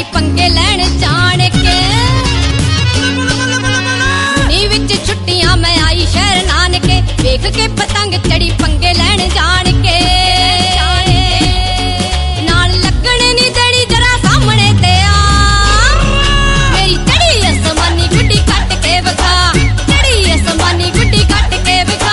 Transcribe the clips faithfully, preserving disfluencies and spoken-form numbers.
पंगे लैण जान के। नी विच छुट्टियां मैं आई शहर नानके, देख के पतंग चढ़ी पंगे लैण जान के। नाल लगण नी देनी जरा सामने ते आ, मेरी चढ़ी आसमानी गुड्डी कट के विखा, चढ़ी आसमानी गुड्डी कट के विखा।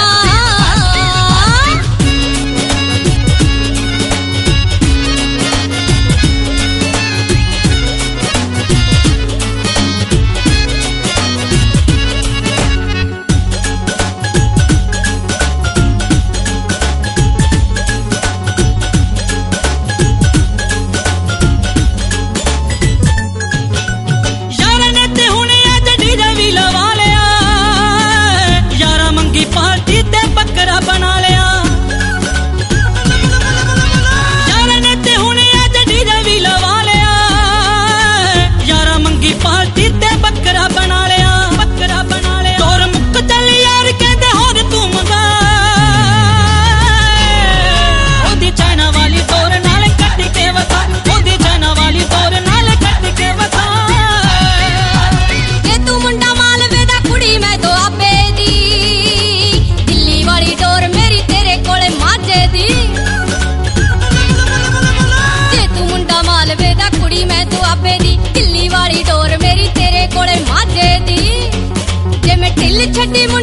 छड्डी